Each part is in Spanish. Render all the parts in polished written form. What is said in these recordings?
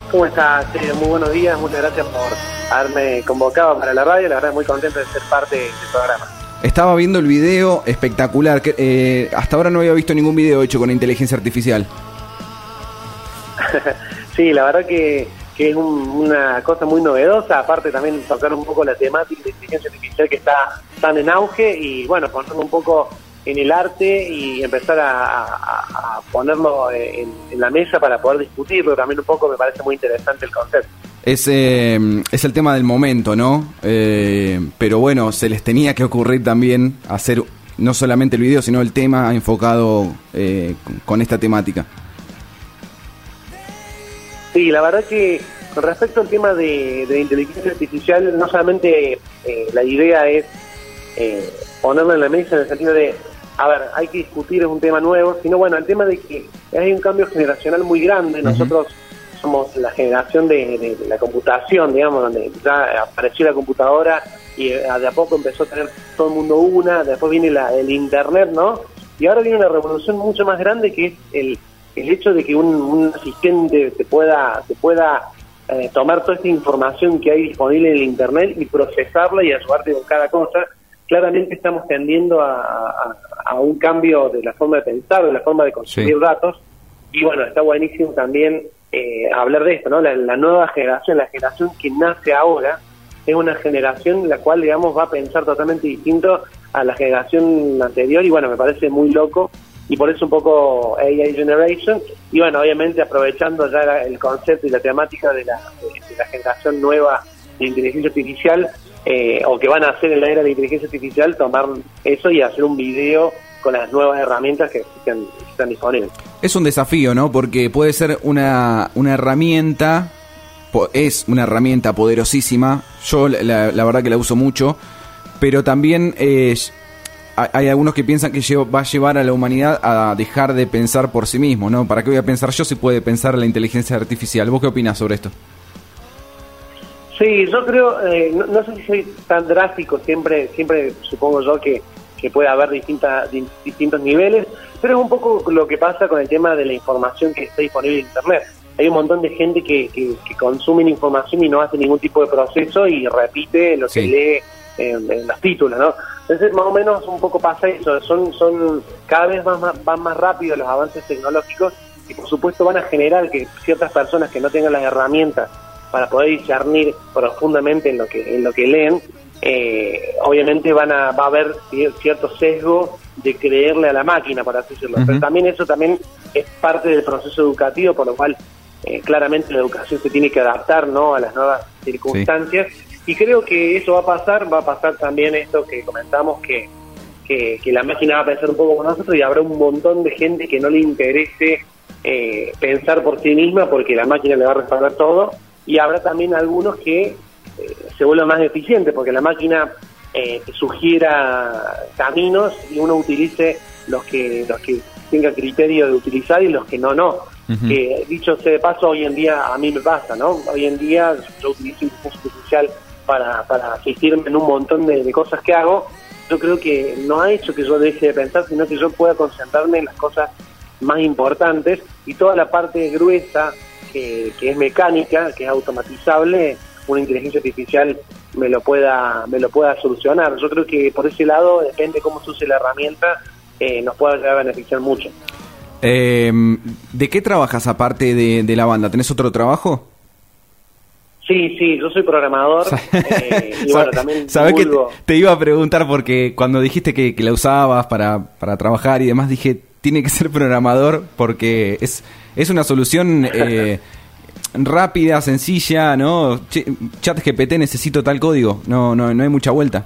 ¿Cómo estás? Muy buenos días, muchas gracias por haberme convocado para la radio, la verdad muy contento de ser parte del programa. Estaba viendo el video, espectacular, hasta ahora no había visto ningún video hecho con inteligencia artificial. Sí, la verdad que es una cosa muy novedosa, aparte también tocar un poco la temática de inteligencia artificial que está tan en auge y bueno, ponerlo un poco en el arte y empezar a ponerlo en la mesa para poder discutirlo también un poco, me parece muy interesante el concepto. Es el tema del momento, ¿no? Pero bueno, se les tenía que ocurrir también hacer no solamente el video, sino el tema enfocado con esta temática. Sí, la verdad que con respecto al tema de inteligencia artificial, no solamente la idea es ponerlo en la mesa en el sentido de, a ver, hay que discutir, es un tema nuevo, sino bueno, el tema de que hay un cambio generacional muy grande. Nosotros somos la generación de la computación, digamos, donde ya apareció la computadora y de a poco empezó a tener todo el mundo una, después viene el internet, ¿no? Y ahora viene una revolución mucho más grande que es el hecho de que un asistente te pueda tomar toda esta información que hay disponible en el internet y procesarla y ayudarte con cada cosa. Claramente estamos tendiendo a un cambio de la forma de pensar, de la forma de consumir datos, y bueno, está buenísimo también hablar de esto, ¿no? La nueva generación, la generación que nace ahora, es una generación la cual, digamos, va a pensar totalmente distinto a la generación anterior, y bueno, me parece muy loco, y por eso un poco AI Generation, y bueno, obviamente aprovechando ya el concepto y la temática de la generación nueva de inteligencia artificial, o que van a hacer en la era de la inteligencia artificial, tomar eso y hacer un video con las nuevas herramientas que están disponibles. Es un desafío, ¿no? Porque puede ser una herramienta, es una herramienta poderosísima, yo la verdad que la uso mucho, pero también hay algunos que piensan que va a llevar a la humanidad a dejar de pensar por sí mismo, ¿no? ¿Para qué voy a pensar yo si puede pensar la inteligencia artificial? ¿Vos qué opinás sobre esto? Sí, yo creo, no sé si soy tan drástico, siempre supongo yo que puede haber distintos niveles, pero es un poco lo que pasa con el tema de la información que está disponible en Internet. Hay un montón de gente que consume información y no hace ningún tipo de proceso y repite lo que lee en los títulos, ¿no? Entonces, más o menos un poco pasa eso, son cada vez van más rápido los avances tecnológicos y por supuesto van a generar que ciertas personas que no tengan las herramientas para poder discernir profundamente en lo que leen, obviamente va a haber cierto sesgo de creerle a la máquina, por así decirlo. Pero también eso es parte del proceso educativo, por lo cual claramente la educación se tiene que adaptar, ¿no?, a las nuevas circunstancias. Y creo que eso va a pasar también esto que comentamos, que la máquina va a pensar un poco como nosotros y habrá un montón de gente que no le interese pensar por sí misma porque la máquina le va a respaldar todo. Y habrá también algunos que se vuelvan más eficientes porque la máquina te sugiera caminos y uno utilice los que tenga criterio de utilizar y los que no. Dicho sea de paso, hoy en día a mí me pasa, ¿no? Hoy en día yo utilizo inteligencia artificial para asistirme en un montón de cosas que hago. Yo creo que no ha hecho que yo deje de pensar, sino que yo pueda concentrarme en las cosas más importantes y toda la parte gruesa que es mecánica, que es automatizable, una inteligencia artificial me lo pueda solucionar. Yo creo que por ese lado, depende cómo se use la herramienta, nos pueda llegar a beneficiar mucho. ¿De qué trabajas aparte de la banda? ¿Tenés otro trabajo? Sí, yo soy programador. Y bueno, también sabés que te iba a preguntar porque cuando dijiste que la usabas para trabajar y demás, dije, tiene que ser programador porque es una solución rápida, sencilla, ¿no? ChatGPT, necesito tal código, no hay mucha vuelta.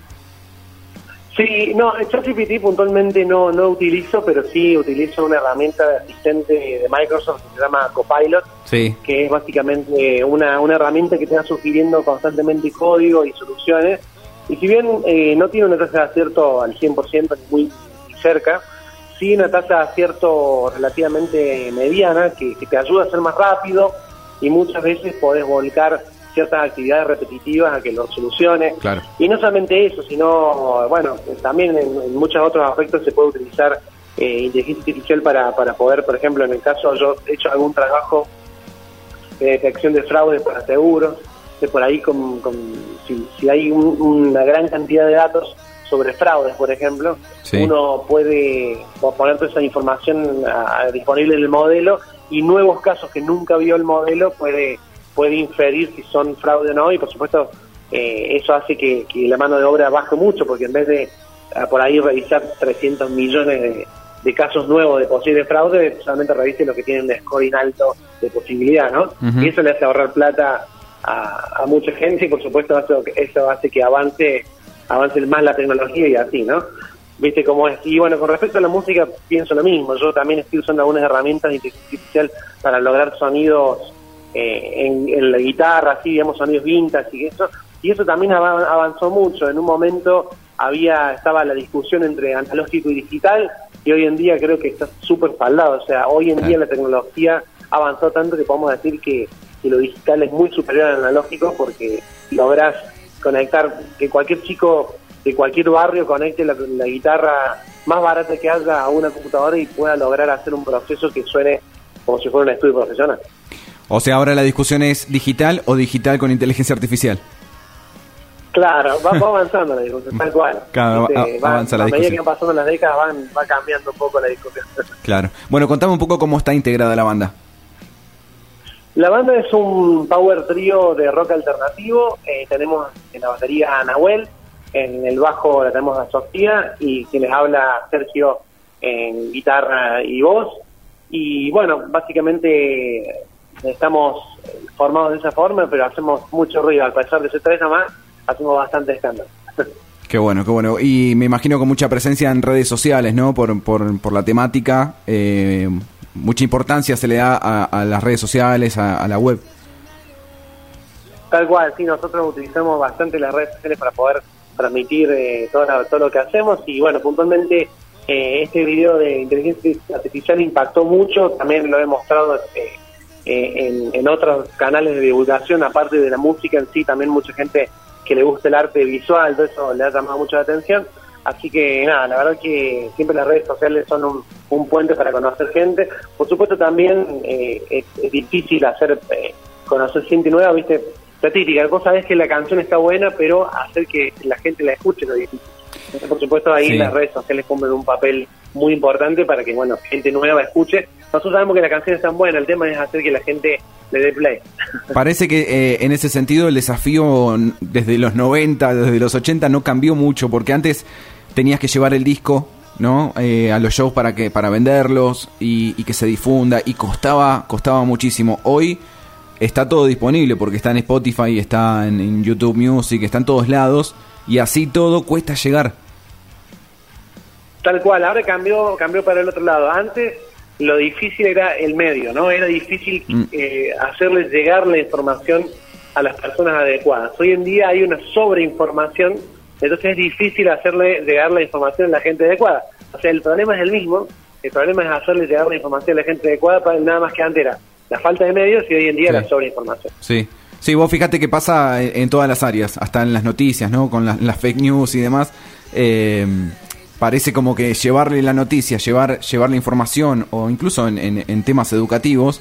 Sí, no, ChatGPT puntualmente no utilizo, pero sí utilizo una herramienta de asistente de Microsoft que se llama Copilot, que es básicamente una herramienta que te va sugiriendo constantemente código y soluciones, y si bien no tiene una tasa de acierto al 100% ni muy cerca, sí una tasa de acierto relativamente mediana que te ayuda a ser más rápido y muchas veces podés volcar ciertas actividades repetitivas a que lo solucione. Claro. Y no solamente eso, sino, bueno, también en muchos otros aspectos se puede utilizar inteligencia artificial para poder, por ejemplo, en el caso yo he hecho algún trabajo de detección de fraude para seguros. De por ahí, si hay una gran cantidad de datos sobre fraudes, por ejemplo, sí, uno puede poner toda esa información disponible en el modelo, y nuevos casos que nunca vio el modelo puede inferir si son fraude o no, y por supuesto eso hace que la mano de obra baje mucho, porque en vez de por ahí revisar 300 millones de casos nuevos de posible fraude, solamente revise los que tienen un scoring alto de posibilidad, ¿no? Y eso le hace ahorrar plata a mucha gente, y por supuesto eso hace que avance más la tecnología, y así, ¿no? ¿Viste cómo es? Y bueno, con respecto a la música pienso lo mismo. Yo también estoy usando algunas herramientas de inteligencia artificial para lograr sonidos en la guitarra, así, digamos, sonidos vintage y eso también avanzó mucho. En un momento estaba la discusión entre analógico y digital, y hoy en día creo que está súper espaldado. O sea, hoy en día la tecnología avanzó tanto que podemos decir que lo digital es muy superior al analógico, porque lográs conectar, que cualquier chico de cualquier barrio conecte la guitarra más barata que haya a una computadora y pueda lograr hacer un proceso que suene como si fuera un estudio profesional. O sea, ahora la discusión es digital o digital con inteligencia artificial. Claro, va avanzando la discusión, tal cual. Claro, avanza la discusión. A medida que van pasando las décadas va cambiando un poco la discusión. Claro. Bueno, contame un poco cómo está integrada la banda. La banda es un power trío de rock alternativo. Tenemos en la batería a Nahuel, en el bajo la tenemos a Sofía, y quien les habla Sergio en guitarra y voz. Y bueno, básicamente estamos formados de esa forma, pero hacemos mucho ruido. Al pesar de ser tres nomás, hacemos bastante escándalo. Qué bueno, qué bueno. Y me imagino con mucha presencia en redes sociales, ¿no? Por la temática, mucha importancia se le da a las redes sociales, a la web. Tal cual, sí, nosotros utilizamos bastante las redes sociales para poder transmitir todo lo que hacemos. Y bueno, puntualmente este video de inteligencia artificial impactó mucho. También lo he mostrado en otros canales de divulgación, aparte de la música en sí. También mucha gente que le gusta el arte visual, todo eso le ha llamado mucho la atención. Así que nada, la verdad que siempre las redes sociales son un puente para conocer gente. Por supuesto también es difícil conocer gente nueva, ¿viste? La típica cosa es que la canción está buena, pero hacer que la gente la escuche es lo difícil. Entonces, por supuesto, ahí las redes sociales cumplen un papel muy importante para que, bueno, gente nueva escuche. Nosotros sabemos que la canción es tan buena, el tema es hacer que la gente le dé play. Parece que en ese sentido el desafío desde los 90, desde los 80 no cambió mucho, porque antes tenías que llevar el disco, ¿no? A los shows para venderlos y que se difunda, y costaba muchísimo. Hoy está todo disponible porque está en Spotify, está en YouTube Music, está en todos lados, y así todo cuesta llegar. Tal cual, ahora cambió para el otro lado. Antes lo difícil era el medio, ¿no? Era difícil hacerles llegar la información a las personas adecuadas. Hoy en día hay una sobreinformación, entonces es difícil hacerle llegar la información a la gente adecuada. O sea, el problema es el mismo, el problema es hacerle llegar la información a la gente adecuada, nada más que antes era la falta de medios, y hoy en día la sobreinformación. Sí, vos fíjate que pasa en todas las áreas, hasta en las noticias, ¿no? Con las fake news y demás. Parece como que llevarle la noticia, llevar la información, o incluso en temas educativos,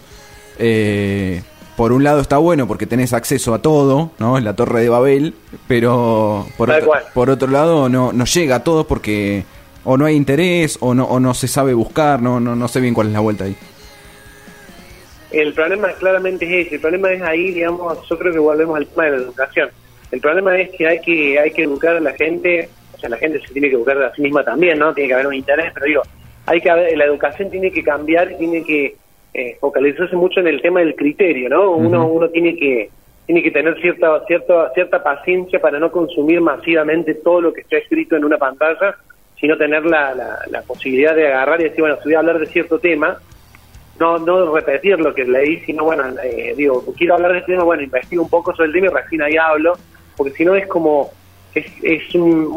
por un lado está bueno porque tenés acceso a todo, ¿no? Es la Torre de Babel, pero por otro lado no llega a todo porque o no hay interés o no se sabe buscar, no sé bien cuál es la vuelta ahí. El problema claramente es ese, el problema es ahí, digamos, yo creo que volvemos al tema de la educación. El problema es que hay que educar a la gente, o sea, la gente se tiene que educar a sí misma también, ¿no? Tiene que haber un interés, pero digo, la educación tiene que cambiar y tiene que focalizarse mucho en el tema del criterio, ¿no? Uno tiene que tener cierta paciencia para no consumir masivamente todo lo que está escrito en una pantalla, sino tener la posibilidad de agarrar y decir, bueno, si voy a hablar de cierto tema, no repetir lo que leí, sino, bueno, quiero hablar de este tema, bueno, investigo un poco sobre el tema y recién ahí hablo, porque si no es como, es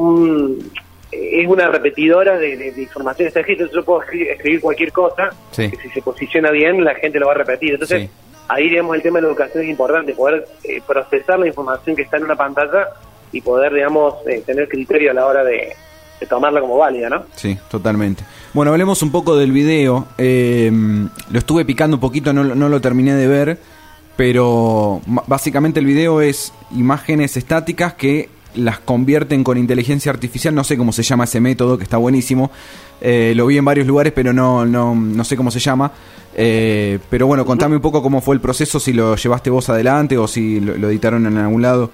una repetidora de información está escrita. Yo puedo escribir cualquier cosa, que si se posiciona bien, la gente lo va a repetir. Entonces, ahí, digamos, el tema de la educación es importante, poder procesar la información que está en una pantalla y poder, digamos, tener criterio a la hora de tomarla como válida, ¿no? Sí, totalmente. Bueno, hablemos un poco del video. Lo estuve picando un poquito, no lo terminé de ver. pero básicamente el video es imágenes estáticas que las convierten con inteligencia artificial. No sé cómo se llama ese método, que está buenísimo. Lo vi en varios lugares, pero no sé cómo se llama. Pero bueno, contame un poco cómo fue el proceso, si lo llevaste vos adelante o si lo editaron en algún lado.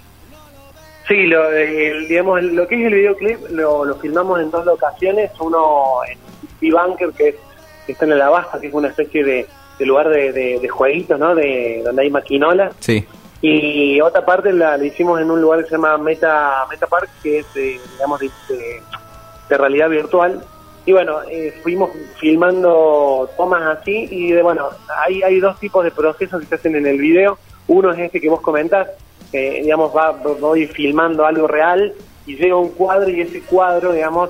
Sí, digamos, lo que es el videoclip lo filmamos en 2 locaciones. Uno en B-Bunker, que está en el Abasto, que es una especie de lugar de jueguitos, ¿no? Donde hay maquinolas. Sí. Y otra parte la hicimos en un lugar que se llama Meta Park, que es, digamos, de realidad virtual. Y bueno, fuimos filmando tomas así, y bueno, hay 2 tipos de procesos que se hacen en el video. Uno es este que vos comentás, digamos, voy filmando algo real y llega un cuadro, y ese cuadro, digamos,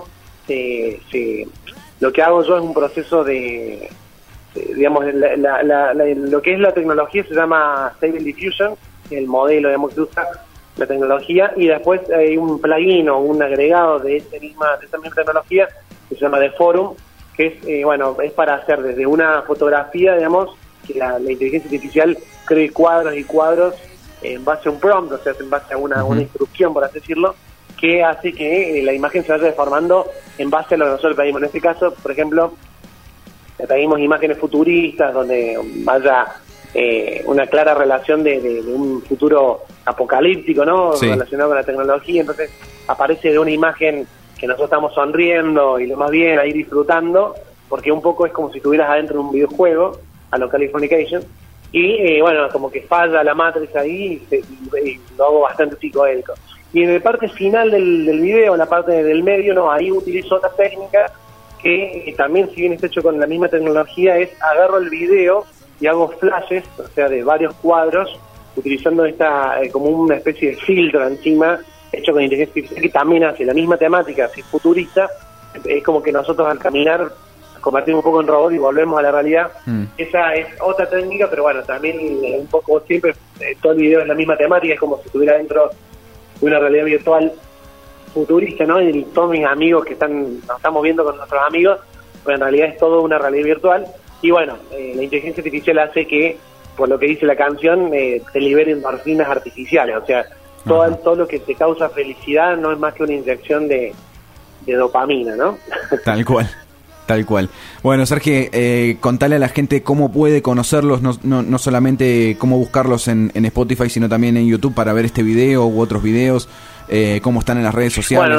lo que hago yo es un proceso digamos, lo que es la tecnología se llama Stable Diffusion, el modelo, digamos, que usa la tecnología, y después hay un plugin o un agregado de esa misma tecnología que se llama Deforum, que es, bueno, es para hacer desde una fotografía, digamos, que la inteligencia artificial cree cuadros y cuadros en base a un prompt, o sea, en base a una instrucción, por así decirlo, que hace que la imagen se vaya deformando en base a lo que nosotros pedimos. En este caso, por ejemplo, le pedimos imágenes futuristas donde vaya una clara relación de un futuro apocalíptico, ¿no? Sí. Relacionado con la tecnología. Entonces aparece de una imagen que nosotros estamos sonriendo y lo más bien ahí disfrutando, porque un poco es como si estuvieras adentro de un videojuego, a lo Californication, y bueno, como que falla la Matrix ahí, y lo hago bastante psicodélico. Y en la parte final del video, en la parte del medio, no, ahí utilizo otra técnica que también, si bien está hecho con la misma tecnología, es agarro el video y hago flashes, o sea, de varios cuadros, utilizando esta como una especie de filtro encima, hecho con inteligencia artificial, que también hace la misma temática, así futurista. Es como que nosotros al caminar convertimos un poco en robot y volvemos a la realidad. Esa es otra técnica, pero bueno, también un poco siempre, todo el video es la misma temática, es como si estuviera dentro de una realidad virtual futurista, ¿no? Y todos mis amigos que nos estamos viendo con nuestros amigos, pero en realidad es todo una realidad virtual. Y bueno, la inteligencia artificial hace que, por lo que dice la canción, te liberen endorfinas artificiales, o sea, todo lo que te causa felicidad no es más que una inyección de dopamina, ¿no? Tal cual. Tal cual. Bueno, Sergio, contale a la gente cómo puede conocerlos, no solamente cómo buscarlos en Spotify, sino también en YouTube para ver este video u otros videos, cómo están en las redes sociales.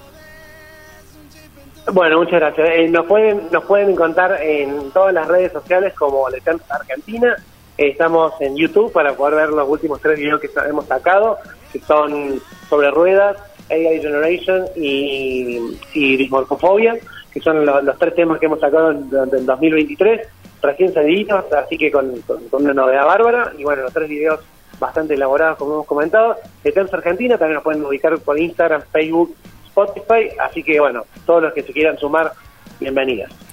Bueno, muchas gracias. Nos pueden encontrar en todas las redes sociales como Letens Argentina. Estamos en YouTube para poder ver los últimos 3 videos que hemos sacado, que son sobre ruedas, AI Generation y dismorfofobia, que son los 3 temas que hemos sacado durante el 2023, recién saliditos, así que con una novedad bárbara. Y bueno, los 3 videos bastante elaborados, como hemos comentado. Letens Argentina, también nos pueden ubicar por Instagram, Facebook, Spotify, así que bueno, todos los que se quieran sumar, bienvenidos.